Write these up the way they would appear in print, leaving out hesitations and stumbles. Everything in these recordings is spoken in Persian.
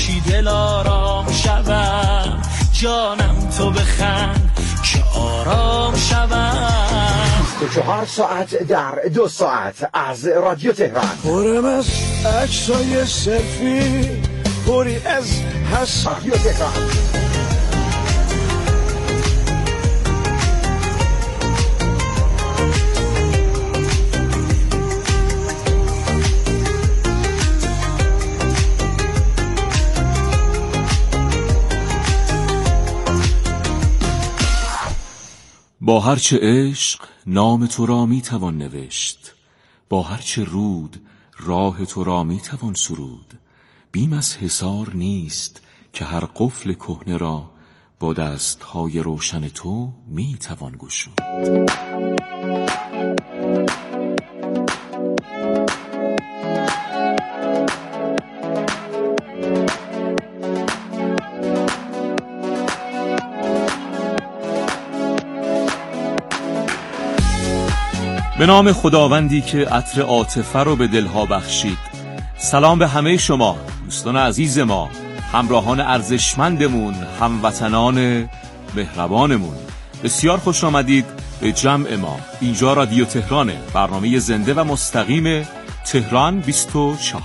باشی دل آرام شوم، جانم تو بخند که آرام شوم. 24 ساعت در 2 ساعت از رادیو تهران. پرم از عکسای سلفی، پری از حس. رادیو تهران. با هرچه عشق نام تو را می توان نوشت، با هرچه رود راه تو را می توان سرود. بیم از حصار نیست که هر قفل کهنه را با دستهای روشن تو می توان گشود. به نام خداوندی که عطر عاطفه رو به دلها بخشید. سلام به همه شما دوستان عزیز ما، همراهان ارزشمندمون، هموطنان مهربانمون. بسیار خوش آمدید به جمع ما. اینجا رادیو تهرانه، برنامه زنده و مستقیم تهران 24.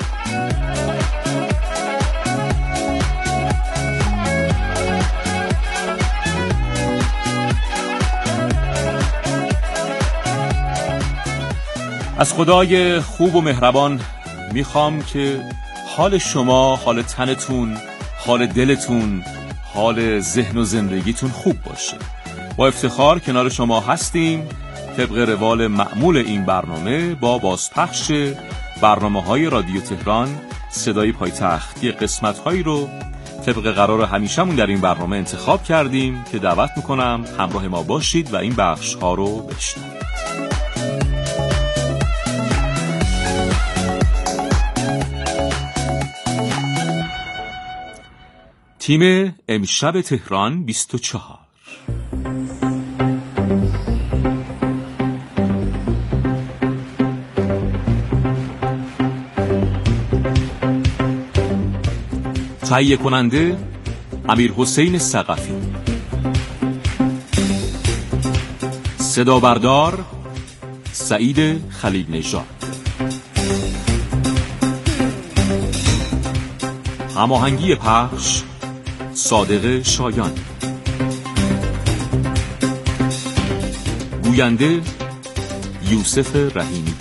از خدای خوب و مهربان میخوام که حال شما، حال تنتون، حال دلتون، حال ذهن و زندگیتون خوب باشه. با افتخار کنار شما هستیم طبق روال معمول این برنامه با بازپخش برنامه‌های رادیو تهران صدای پایتخت. قسمت‌هایی رو طبق قرار همیشه‌مون در این برنامه انتخاب کردیم که دعوت میکنم همراه ما باشید و این بخش‌ها رو بشنوید. تیم امشب تهران 24. تهیه کننده امیرحسین ثقفی، صدا بردار سعید خلیل نژاد، هماهنگی پخش صادق شایان، گوینده یوسف رحیمی.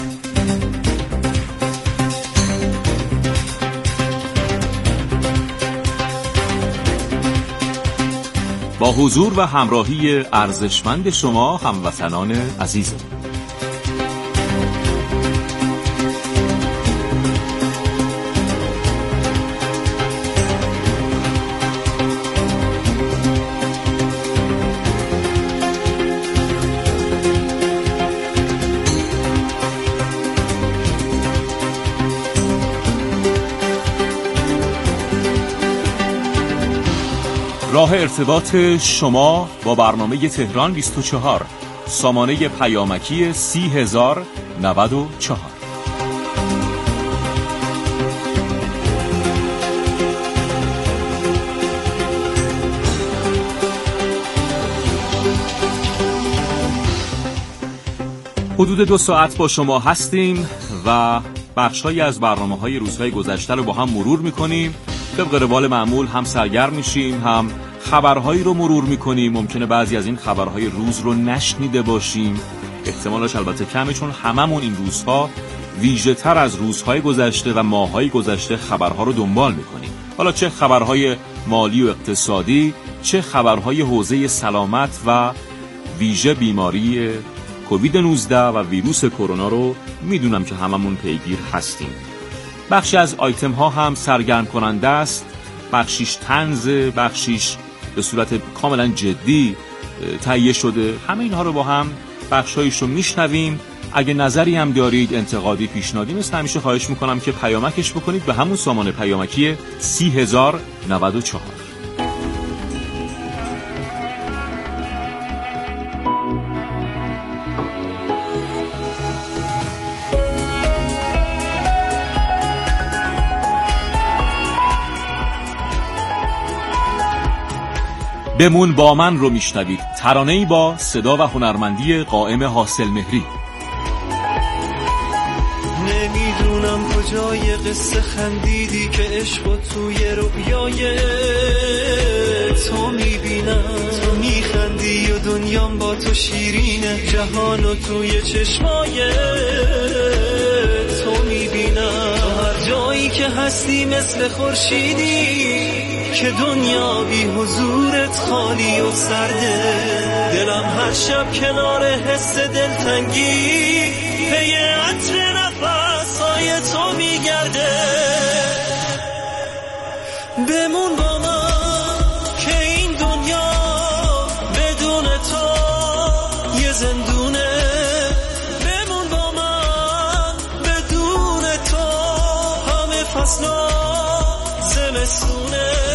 با حضور و همراهی ارزشمند شما هموطنان عزیزم. راه ارتباط شما با برنامه تهران 24، سامانه پیامکی 30094. حدود 2 ساعت با شما هستیم و بخش‌هایی از برنامه‌های روزهای گذشته رو با هم مرور می‌کنیم. طبق روال معمول هم سرگرم میشیم، هم خبرهایی رو مرور میکنیم. ممکنه بعضی از این خبرهای روز رو نشنیده باشیم، احتمالش البته کمه، چون هممون این روزها ویژه تر از روزهای گذشته و ماههای گذشته خبرها رو دنبال میکنیم. حالا چه خبرهای مالی و اقتصادی، چه خبرهای حوزه سلامت و ویژه بیماری کووید 19 و ویروس کرونا رو میدونم که هممون پیگیر هستیم. بخشی از آیتم ها هم سرگرم کننده است، بخشیش طنز، بخشیش به صورت کاملا جدی تهیه شده. همه اینها رو با هم بخشایش رو میشنویم. اگه نظری هم دارید، انتقادی، پیشنهادی، مثل همیشه خواهش میکنم که پیامکش بکنید به همون سامانه پیامکی 30094. بمون با من رو میشنوید، ترانه‌ای با صدا و هنرمندی قائم حاصل مهری. نمیدونم کجای قصه خندیدی که عشق توی رویای تو میبینم، تو میخندی و دنیام با تو شیرینه، جهانو توی چشمای تو میبینم، تو هر جایی که هستی مثل خورشیدی که دنیا بی حضورت خالی و سرده، دلم هر شب کنار حس دلتنگی پی عطر نفسای تو میگرده. بمون با من که این دنیا بدون تو یه زندونه، بمون با من بدون تو همه فصلا زمستونه.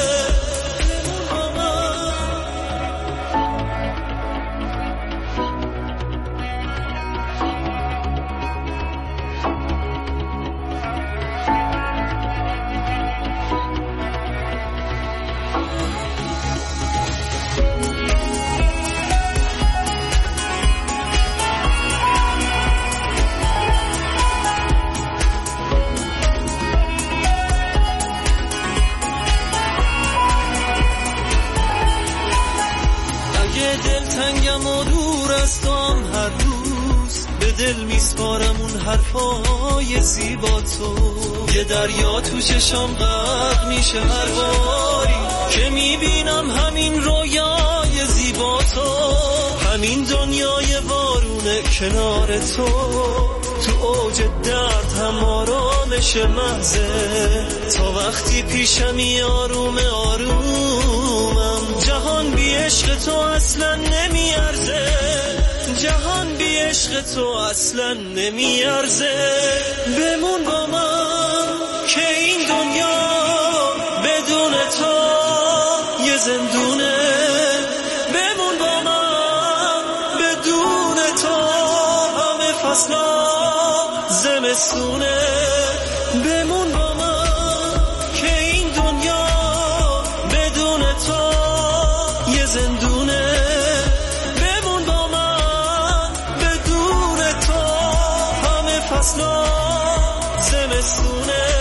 دلتنگم و دور از تو هم هر روز به دل میسپارم اون حرفای زیبا تو، یه دریا تو چشم غرق میشه هر باری که میبینم همین رویای زیبا تو، همین دنیای بارونه کنار تو اوج درد هم آرامش محضه، تا وقتی پیشمی آروم آرومم، جهان بی عشق تو اصلا نمیارزه، جهان بی عشق تو اصلا نمیارزه. بمون با من که این دنیا بدون تو یه زندونه، بمون با من بدون تو همه فصلا زمستونه، بمون با من که این دنیا بدون تو یه زندونه، بمون با من بدون تو همه فصلا زمستونه.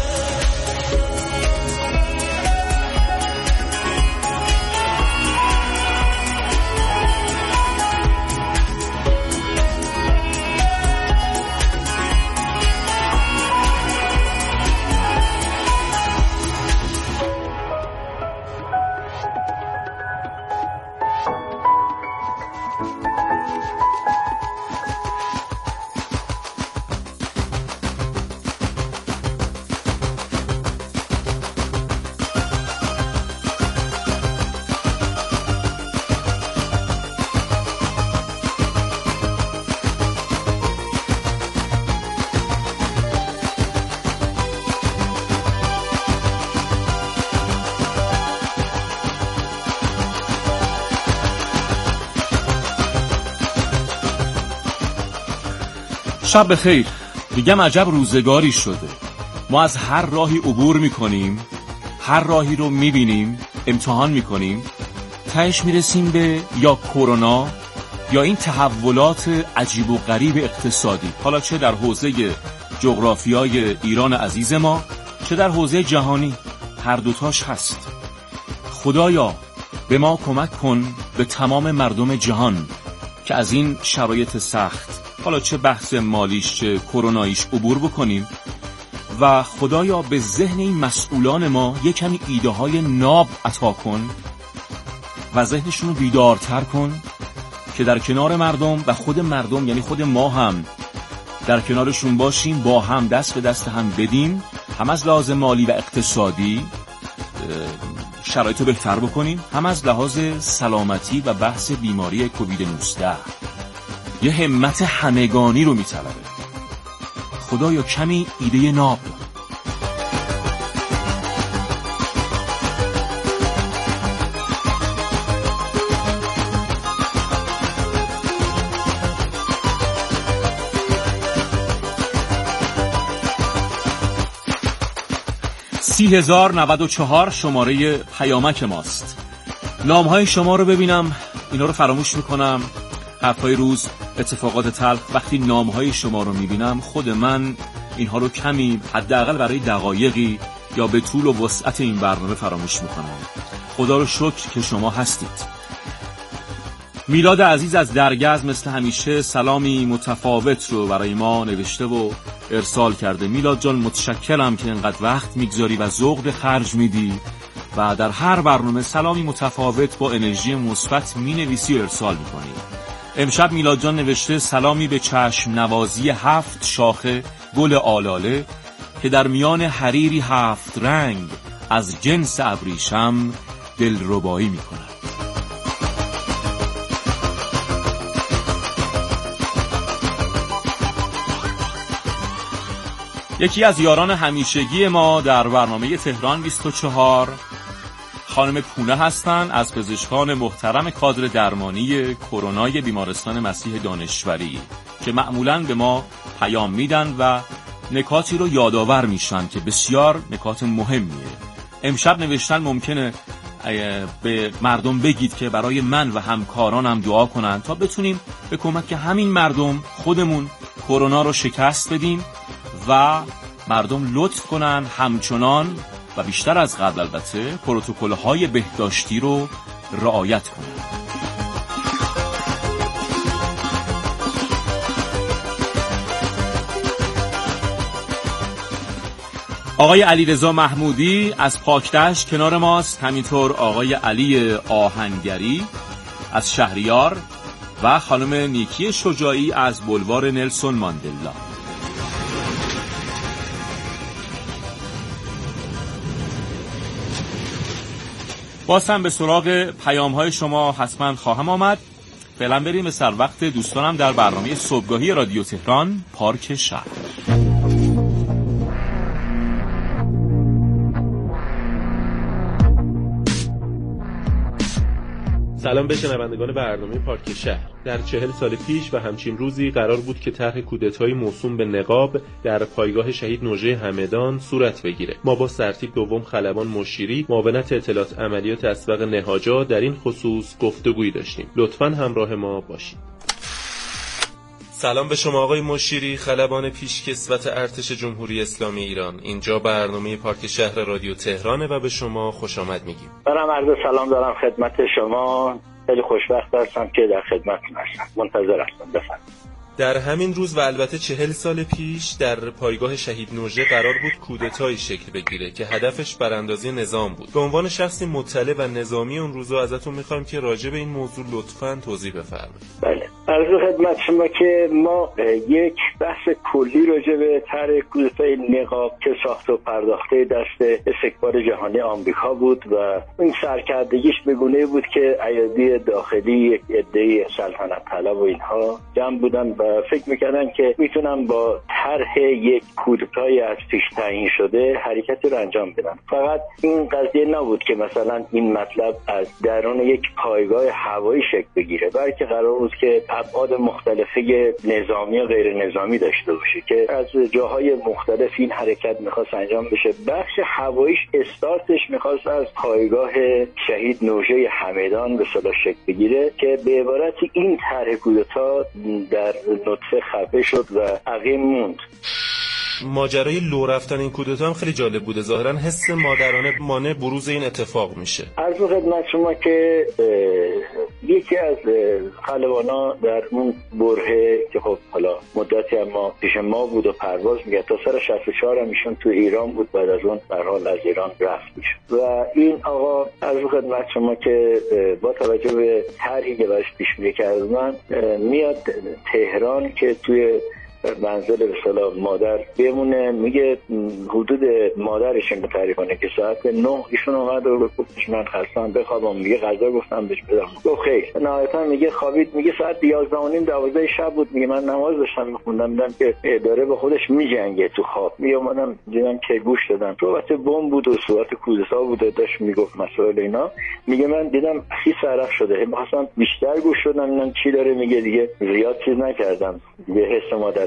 شب بخیر. میگم عجب روزگاری شده، ما از هر راهی عبور میکنیم، هر راهی رو میبینیم، امتحان میکنیم، تهش میرسیم به یا کرونا یا این تحولات عجیب و غریب اقتصادی، حالا چه در حوزه جغرافیای ایران عزیز ما، چه در حوزه جهانی، هر دوتاش هست. خدایا به ما کمک کن، به تمام مردم جهان، که از این شرایط سخت، حالا چه بحث مالیش چه کروناییش، عبور بکنیم و خدایا به ذهن این مسئولان ما یک کمی ایده های ناب عطا کن و ذهنشون رو بیدارتر کن که در کنار مردم و خود مردم، یعنی خود ما هم در کنارشون باشیم، با هم دست به دست هم بدیم، هم از لحاظ مالی و اقتصادی شرایط رو بهتر بکنیم، هم از لحاظ سلامتی و بحث بیماری کووید 19. یه همت همگانی رو میطلبه. خدایا کمی ایده ناب. سی 3094 شماره پیامک ماست. نام‌های شما رو ببینم، اینا رو فراموش میکنم. حرفای روز، اتفاقات تلخ، وقتی نام‌های شما رو میبینم خود من اینها رو کمی حداقل برای دقایقی یا به طول و وسعت این برنامه فراموش میکنم. خدا رو شکر که شما هستید. میلاد عزیز از درگز مثل همیشه سلامی متفاوت رو برای ما نوشته و ارسال کرده. میلاد جان متشکرم که اینقدر وقت میگذاری و ذوق به خرج میدی و در هر برنامه سلامی متفاوت با انرژی مثبت مینویسی و ارسال میکنی. امشب میلاد جان نوشته سلامی به چشم نوازی 7 شاخه گل آلاله که در میان حریری 7 رنگ از جنس ابریشم دلربایی میکنه. یکی از یاران همیشگی ما در برنامه تهران 24 خانم پونه هستن از پزشکان محترم کادر درمانی کرونای بیمارستان مسیح دانشوری که معمولاً به ما پیام میدن و نکاتی رو یادآور میشن که بسیار نکات مهمیه. امشب نوشتن ممکنه به مردم بگید که برای من و همکارانم دعا کنن تا بتونیم به کمک همین مردم خودمون کرونا رو شکست بدیم و مردم لطف کنن همچنان و بیشتر از قبل البته پروتکل‌های بهداشتی رو رعایت کنن. آقای علیرضا محمودی از پاکدشت کنار ماست، همینطور آقای علی آهنگری از شهریار و خانم نیکی شجاعی از بلوار نلسون ماندلا. باز هم به سراغ پیام‌های شما حتما خواهم آمد. فعلا بریم به سر وقت دوستانم در برنامه صبحگاهی رادیو تهران پارک شهر. سلام به شنوندگان برنامه پارک شهر. در 40 سال پیش و همچین روزی قرار بود که طرح کودتایی موسوم به نقاب در پایگاه شهید نوژه همدان صورت بگیره. ما با سرتیپ دوم خلبان مشیری معاونت اطلاعات عملیات اسبق نهاجا در این خصوص گفتگویی داشتیم. لطفاً همراه ما باشید. سلام به شما آقای مشیری، خلبان پیشکسوت ارتش جمهوری اسلامی ایران. اینجا برنامه پارک شهر رادیو تهرانه و به شما خوش آمد میگیم. منم عرض سلام دارم خدمت شما. خیلی خوشبخت هستم که در خدمتتون هستم. منتظر هستم. بفرمایید. در همین روز و البته 40 سال پیش در پایگاه شهید نوژه قرار بود کودتایی شکل بگیره که هدفش براندازی نظام بود. به عنوان شخصی مطلع و نظامی اون روزا ازتون میخوایم که راجع به این موضوع لطفاً توضیح بفرمایید. بله. عرض خدمت شما که ما یک بحث کلی راجع به طرح کودتای نقاب که ساخت و پرداخته دست استکبار جهانی آمریکا بود و این سرکردگیش به گونه‌ای بود که ایادی داخلی یک عده سلطنت طلب و اینها جمع بودن و فکر میکردن که میتونن با طرح یک کودتایی از پیش تعیین شده حرکتی رو انجام بدن. فقط این قضیه نبود که مثلا این مطلب از درون یک پایگاه هوایی شکل بگیره، بلکه قرار بود که ابعاد مختلفه نظامی و غیر نظامی داشته باشه که از جاهای مختلف این حرکت میخواست انجام بشه. بخش هواییش استارتش میخواست از پایگاه شهید نوژه همدان به اصطلاح شکل بگیره که به عبارتی این طرح کودتا در نطفه خفه شد و عقیم موند. ماجرای لو رفتن این کودتا هم خیلی جالب بوده. ظاهرا حس مادرانه مانع بروز این اتفاق میشه. عرض خدمت شما که یکی از خلبانا در اون برهه که خب حالا مدتی اما پیش ما بود و پرواز میگه تا سال 64 هم ایشون تو ایران بود، بعد از اون در حال از ایران رفت میشه و این آقا عرض خدمت شما که با توجه به طرحی که براش پیش میره کردن میاد تهران که توی منزل به اصطلاح مادر بمونه. میگه حدود مادرش رو تعریف کنه که ساعت 9 ایشون اومد و گفتش من خستم بخوابم. میگه غذا گفتم بهش بدم، گفت خیر. نهایتا میگه خوابید. میگه ساعت 11:30 شب بود. میگه من نماز داشتم میخوندم دیدم که داره به خودش میجنگه تو خواب. میگه اومدم دیدم که گوش دادم صحبت بمب بود و صحبت کودتا بود، داشت میگفت مسائل اینا. میگه من دیدم خیس عرق شده، مثلا بیشتر گوش دادم ببینم چی داره میگه. دیگه زیاد چیز نکردم، دیگه حس مادر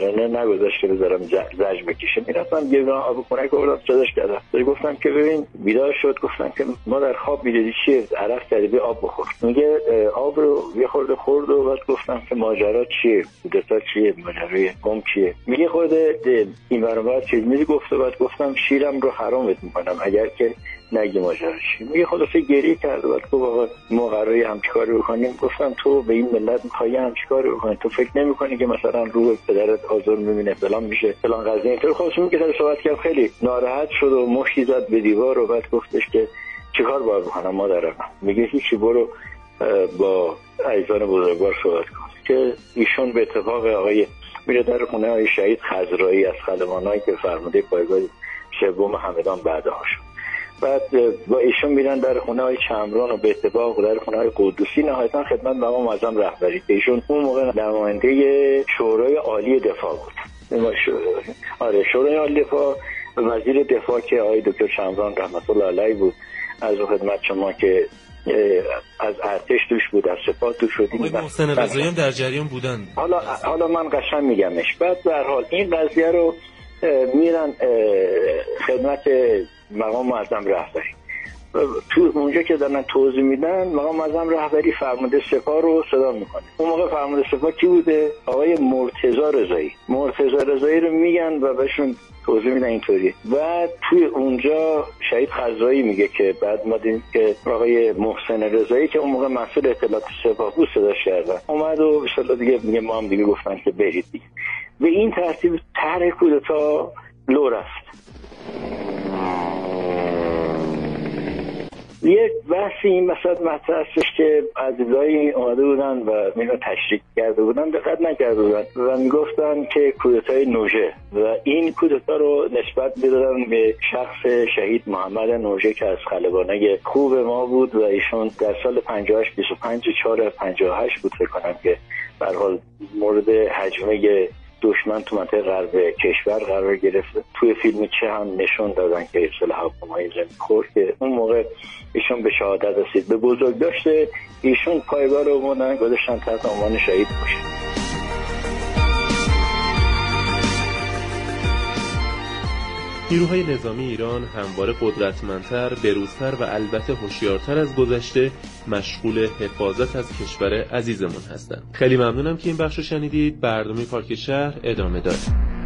محترمانه نگذاشت که بذارم زج بکشه. میرفتم یه دونه آب خنک آوردم صداش کردم. گفتم که ببین بیدار شد. گفتم که ما در خواب می‌دیدی چیه؟ عرق کردی بیا آب بخور. میگه آب رو یه خورده خورد و بعد گفتم که ماجرا چیه؟ کودتا چیه؟ ماجرای قم چیه؟ میگه خورده این برابر چیز میگه گفت. بعد گفتم شیرم رو حرامت میکنم اگر که نگی ماجرا چیه. میگه خلاصه گریه کرد. بعد گفت آقا ما قراره همچیکاری بکنیم. گفتم تو به این ملت میخوای همچیکاری بکنی؟ تو فکر نمیکنی که مثلا رو پدرت آزار میبینه فلان میشه فلان قضیه؟ اینطور خلاص میگه صحبت کرد. خیلی ناراحت شد و مشتی زد به دیوار و بعد گفتش که چیکار باید بکنم مادرم؟ میگه هیچی، برو با عزیزان بزرگوار صحبت کن. که ایشون به اتفاق آقای میره در خونه های شهید خضرایی از خلبانایی که فرمانده پایگاه سوم همدان بعدها شد. بعد با ایشون میرن در خونه های چمران و به اتفاق در خونه های قدوسی نهایتا خدمت مقام معظم رهبری که ایشون اون موقع نماینده شورای عالی دفاع بود. آره شورای عالی دفاع، وزیر دفاع که آقای دکتر چمران رحمت الله علیه بود. از خدمت شما که از ارتش توش بود، از سپاه توش بود. محسن رضایی هم در جریان بودن. حالا من قشنگ میگمش. بعد به هر حال این قضیه رو میرن خدمت مقام معظم رهبری. تو اونجا که دارن توضیح میدن مقام معظم رهبری فرمانده سپاه رو صدا میکنه. اون موقع فرمانده سپاه کی بوده؟ آقای مرتضی رضایی رو میگن و بهشون توضیح میدن اینطوری. بعد توی اونجا شهید خضرایی میگه که بعد ما دیدیم که آقای محسن رضایی که اون موقع مسئول اطلاعات سپاه بود صداش کردن، اومد و به اصطلاح دیگه میگه ما هم دیگه گفتن که برید دیگه. به این ترتیب طرح کودتا لو رفت. یک بحثی این مثلا مطرح هستش که عزیزایی اومده بودن و اینو تشریح کرده بودن، دقت نکرده بودن و میگفتن که کودتای نوژه و این کودتا رو نسبت میدادن به شخص شهید محمد نوژه که از خلبانای خوب ما بود و ایشون در سال 58 25/4/58 بود فکر کنم که به هر حال مورد هجمه دشمن تو منطقه غرب کشور قرار گرفت. توی فیلم چه هم نشون دادن که اصطلاح هواپیمای زمین خورد که اون موقع ایشون به شهادت رسید. به بزرگ داشته ایشون پایگاه رو بودن گذاشتن تحت عنوان شهید باشه. نیروهای نظامی ایران همواره قدرتمندتر، بروزتر و البته هوشیارتر از گذشته مشغول حفاظت از کشور عزیزمون هستند. خیلی ممنونم که این بخش رو شنیدید. برنامه پارک شهر ادامه داره.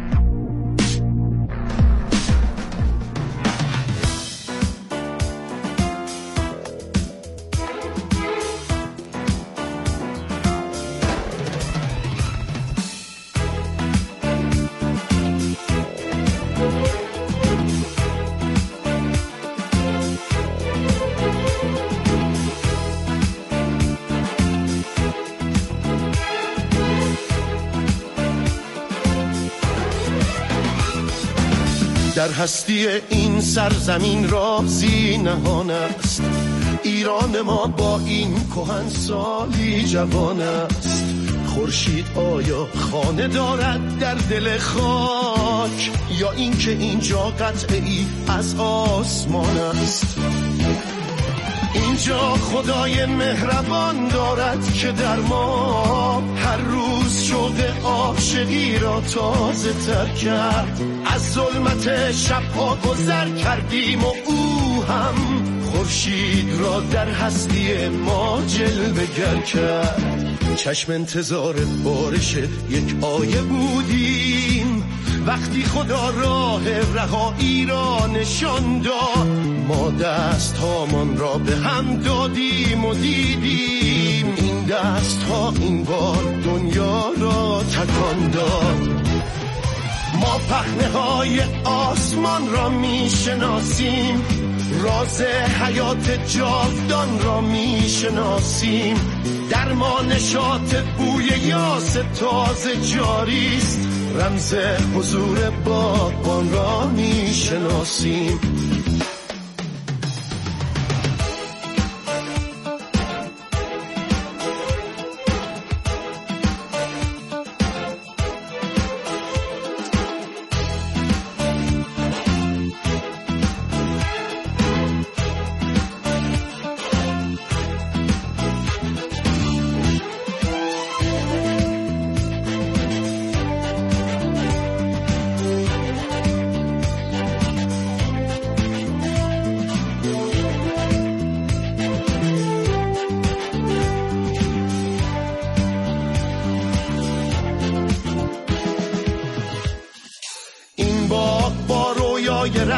در هستی این سرزمین رازی نهان است، ایران ما با این کهنسالی جوان است. خورشید آیا خانه دارد در دل خاک یا اینکه اینجا قطعی از آسمان است؟ اینجا خدای مهربان دارد که در ما هر روز شوق عاشقی را تازه تر کرد. از ظلمت شبها گذر کردیم و او هم خورشید را در هستی ما جلوه گر کرد. چشم انتظار بارش یک آیه بودیم وقتی خدا راه رهایی را نشان داد. ما دست هامان را به هم دادیم و دیدیم این دست ها این بار دنیا را تکان داد. ما پهنه های آسمان را می شناسیم، راز حیات جاودان را می شناسیم. در ما نشاط بوی یاس تازه جاریست، رمز حضور باغبان را می شناسیم.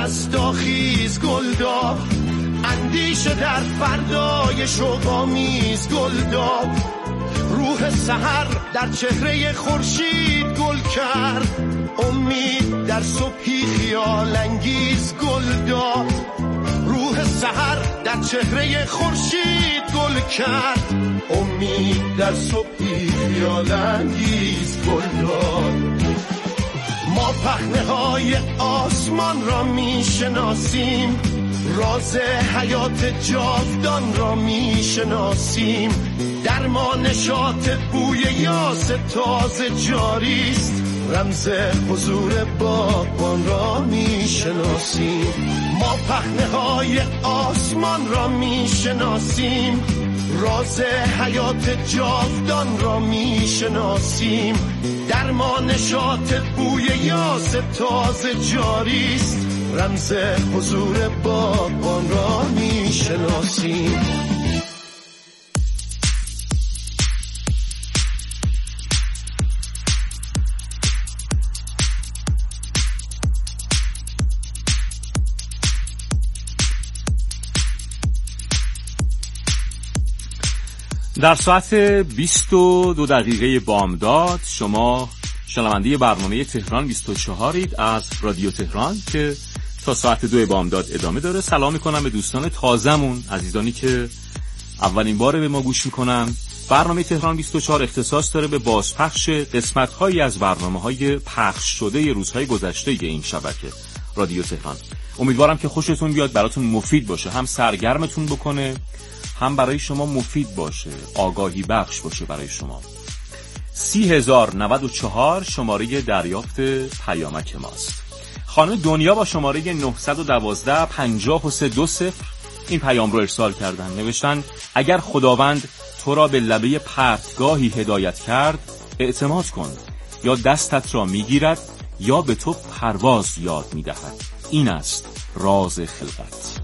رستاخیز گلدار، اندیشه در فردای شوق‌آمیز گلدار. روح سحر در چهره خورشید گل کرد، امید در صبحی خیال انگیز گلدار. روح سحر در چهره خورشید گل کرد، امید در صبحی خیال انگیز گلدار. ما پهنه‌های آسمان را میشناسیم، راز حیات جاودان را میشناسیم. در ما نشاط بوی یاس تازه جاری است، رمز حضور باغبان را میشناسیم. ما پهنه‌های آسمان را میشناسیم، راز حیات جاودان را میشناسیم. در ما نشاط بوی یاس تازه جاری است، رمز حضور باغبان را میشناسیم. در ساعت 22 دقیقه بامداد شما شنونده برنامه تهران 24 از رادیو تهران که تا ساعت 2 بامداد ادامه داره. سلام میکنم به دوستان تازمون، عزیزانی که اولین بار به ما گوش میکنن. برنامه تهران 24 اختصاص داره به بازپخش قسمت‌هایی از برنامه‌های پخش شده روزهای گذشته این شبکه رادیو تهران. امیدوارم که خوشتون بیاد، براتون مفید باشه، هم سرگرمتون بکنه، هم برای شما مفید باشه، آگاهی بخش باشه برای شما. 30094 شماره دریافت پیامک ماست. خانم دنیا با شماره 912 5320 این پیام رو ارسال کردن. نوشتن اگر خداوند تو را به لبه پرتگاهی هدایت کرد، اعتماد کن، یا دستت را میگیرد یا به تو پرواز یاد میدهد. این است راز خلقت.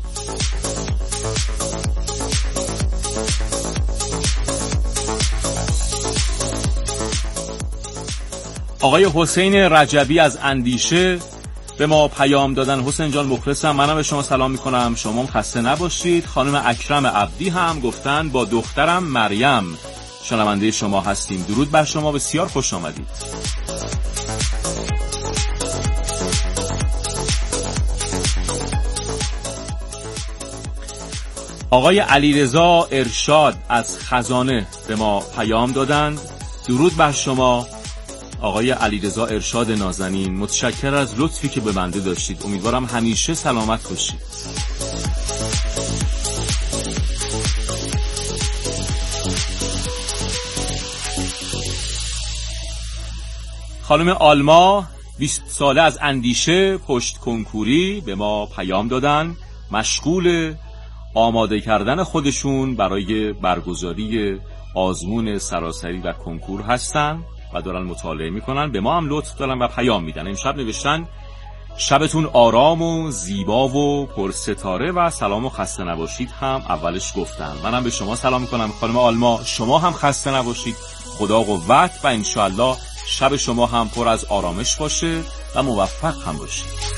آقای حسین رجبی از اندیشه به ما پیام دادن. حسین جان مخلصم، منم به شما سلام میکنم، شما هم خسته نباشید. خانم اکرم عبدی هم گفتن با دخترم مریم شنونده شما هستیم. درود بر شما، بسیار خوش آمدید. آقای علیرضا ارشاد از خزانه به ما پیام دادند. درود بر شما آقای علیرضا ارشاد نازنین، متشکر از لطفی که به بنده داشتید. امیدوارم همیشه سلامت باشید. خانم آلما 20 ساله از اندیشه پشت کنکوری به ما پیام دادن. مشغول آماده کردن خودشون برای برگزاری آزمون سراسری و کنکور هستن و دارن مطالعه میکنن. به ما هم لطف دارن و پیام میدن. امشب نوشتن شبتون آرام و زیبا و پرستاره و سلام و خسته نباشید هم اولش گفتن. منم به شما سلام میکنم خانم آلما، شما هم خسته نباشید، خدا قوت و انشاءالله شب شما هم پر از آرامش باشه و موفق هم باشید.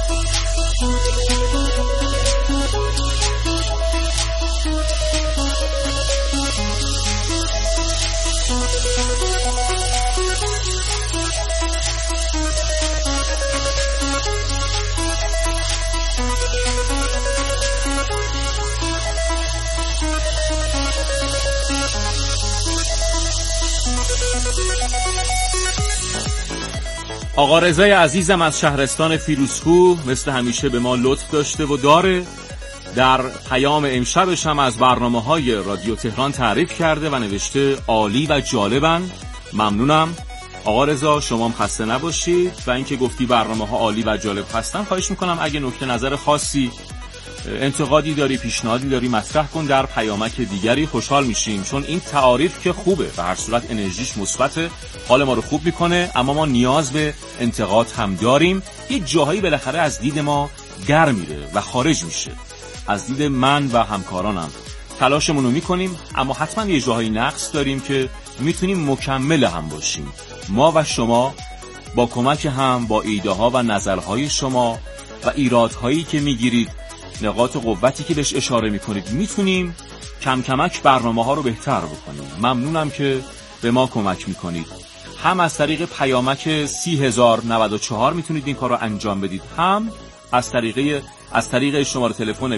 آقا رضای عزیزم از شهرستان فیروزکوه مثل همیشه به ما لطف داشته و داره. در پیام امشبش هم از برنامه‌های رادیو تهران تعریف کرده و نوشته عالی و جالبن. ممنونم آقا رضا، شما هم خسته نباشید. و اینکه گفتی برنامه‌ها عالی و جالب هستن، خواهش میکنم اگه نکته نظر خاصی، انتقادی داری، پیشنهادی داری مطرح کن در پیامک دیگری، خوشحال میشیم. چون این تعاریف که خوبه، به هر صورت انرژیش مثبته، حال ما رو خوب میکنه، اما ما نیاز به انتقاد هم داریم. یه جاهایی بالاخره از دید ما در میره و خارج میشه، از دید من و همکارانم. تلاشمون رو میکنیم، اما حتما یه جاهایی نقص داریم که میتونیم مکمل هم باشیم. ما و شما با کمک هم، با ایده ها و نظرهای شما و ایرادهایی که میگیرید، نقاط قوتی که بهش اشاره میکنید، میتونیم کم کمک برنامه‌ها رو بهتر بکنیم. ممنونم که به ما کمک میکنید. هم از طریق پیامک 30094 میتونید این کار رو انجام بدید، هم از طریق شماره تلفن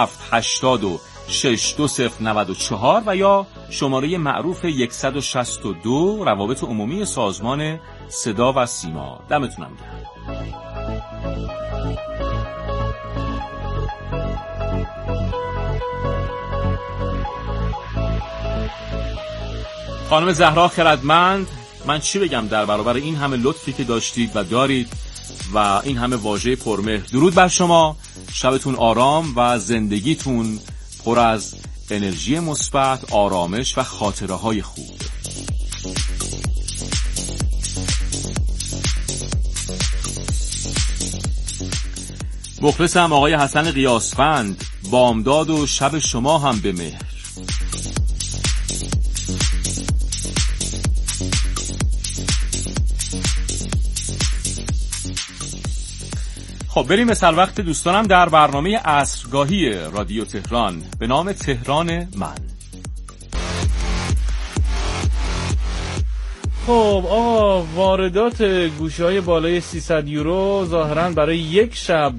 27806294 و یا شماره معروف 162 روابط عمومی سازمان صدا و سیما. دمتونم گرم. خانم زهرا خردمند، من چی بگم در برابر این همه لطفی که داشتید و دارید و این همه واژه پرمهر. درود بر شما، شبتون آرام و زندگیتون پر از انرژی مثبت، آرامش و خاطره های خوب. مخلصم آقای حسن قیاسفند، بامداد و شب شما هم به مهر. خب بریم مثل وقت دوستانم در برنامه عصرگاهی رادیو تهران به نام تهران من. خب آقا، واردات گوشی‌های بالای 300 یورو ظاهراً برای یک شب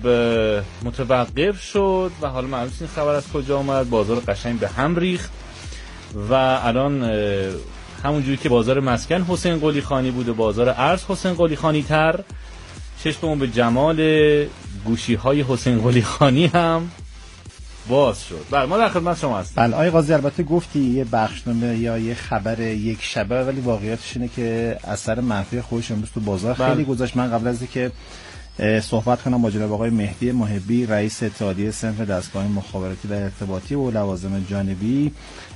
متوقف شد و حالا معلوم نیست این خبر از کجا اومد. بازار قشنگ به هم ریخت و الان همونجوری که بازار مسکن حسین قلی خانی بود و بازار ارز حسین قلی خانی تر، چشممون به جمال گوشی‌های حسین قلی خانی هم باز شد. بله ما در خدمت شما هستیم. بله آقای قاضی، البته گفتی یه بخشنامه یا یه خبر یک شبه، ولی واقعیتش اینه که اثر منفی خودش امروز تو بازار خیلی گذاشت. من قبل از اینکه صحبت کنم با جناب آقای مهدی محبی، رئیس اتحادیه صنف دستگاه مخابراتی و ارتباطی و لوازم جانبی،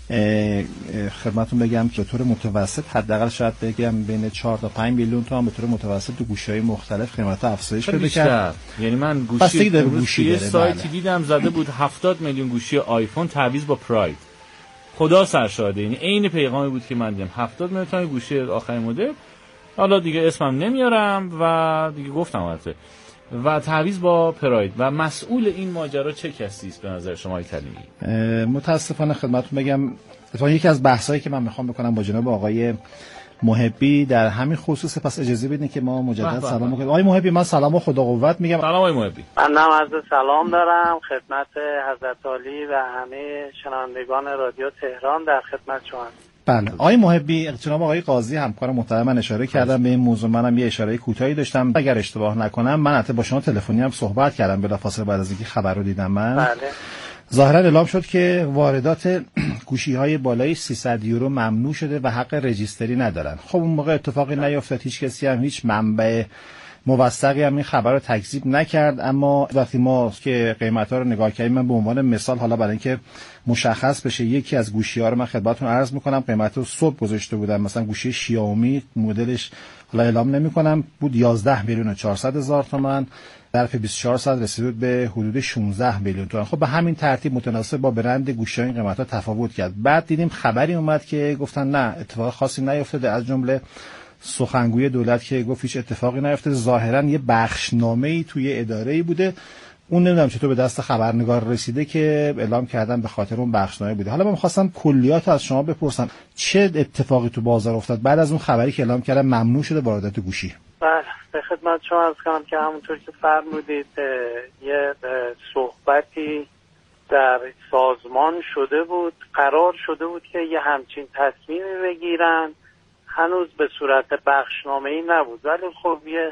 خدمتتون بگم که به طور متوسط حداقل شاید بگم بین 4 تا 5 میلیون تومان به طور متوسط تو گوشی‌های مختلف قیمت‌ها افزایش پیدا کرد. یعنی من گوشی سایتی دیدم زده بود 70 میلیون گوشی آیفون تعویض با پراید. خدا سرشاده، یعنی عین پیغامی بود که من دیدم 70 میلیون تومان گوشی آخرین مدل، حالا دیگه اسمم نمیارم و دیگه گفتم البته، و تعویض با پراید. و مسئول این ماجرا چه کسی است به نظر شما ای کلیمی؟ متاسفانه خدمتتون بگم اتفاقا یکی از بحثایی که من میخوام بکنم با جناب آقای محبی در همین خصوص، پس اجازه بدین که ما مجدد سلام کنیم. آقای محبی، من سلام و خدا قوت میگم. سلام آقای محبی. من عرض سلام دارم خدمت حضرت عالی و همه شنوندگان رادیو تهران، در خدمت شما. بله آقای محبی، جناب آقای قاضی همکار محترم من اشاره کردم به این موضوع، منم یه اشاره کوتاهی داشتم. اگر اشتباه نکنم من حتی با شما تلفنی هم صحبت کردم بلافاصله بعد از اینکه خبر رو دیدم. من بله. ظاهرا اعلام شد که واردات گوشی‌های بالای 300 یورو ممنوع شده و حق رجیستری ندارن. خب اون موقع اتفاقی نیفتاد، هیچ کسی هم هیچ منبع موثقی هم این خبر رو تکذیب نکرد. اما وقتی ما که قیمت‌ها رو نگاه کردیم، من به عنوان مثال حالا برای اینکه مشخص بشه یکی از گوشی‌ها رو من خدمتتون عرض می‌کنم، قیمت رو صبح گذاشته بودم. مثلا گوشی شیائومی مدلش حالا اعلام نمی‌کنم بود 11 میلیون و 400 هزار تومان، ظرف 24 ساعت رسید به حدود 16 میلیون تومان. خب به همین ترتیب متناسب با برند گوشی‌ها این قیمت‌ها تفاوت کرد. بعد دیدیم خبری اومد که گفتن نه اتفاق خاصی نیفتاده، از جمله سخنگوی دولت که گفت هیچ اتفاقی نیفتاده. ظاهرا یه بخشنامه‌ای توی اداره‌ای بوده، اون نمیدونم چطور به دست خبرنگار رسیده که اعلام کردن به خاطر اون بخشنامه بوده. حالا من می‌خواستم کلیات از شما بپرسم چه اتفاقی تو بازار افتاد بعد از اون خبری که اعلام کردن ممنوع شده واردات گوشی؟ بله به خدمت شما عرض کنم که همونطور که فرمودید یه صحبتی در سازمان شده بود، قرار شده بود که یه همچین تصمیمی بگیرن. هنوز به صورت بخشنامه‌ای نبود، ولی خب یه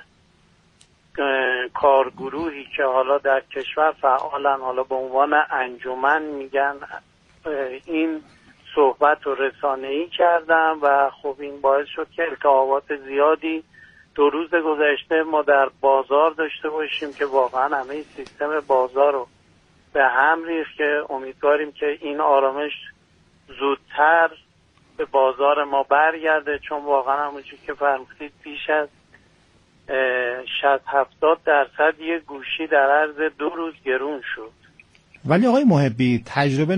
کارگروهی که حالا در کشور فعالن، حالا به عنوان انجمن میگن، این صحبت رو رسانه‌ای کردن و خب این باعث شد که التهابات زیادی 2 روز گذشته ما در بازار داشته باشیم که واقعا همه سیستم بازار رو به هم ریخت که امیدواریم که این آرامش زودتر به بازار ما برگرده، چون واقعا همونجور که فرمودید بیش از 60-70% یه گوشی در عرض 2 روز گرون شد. ولی آقای محبی تجربه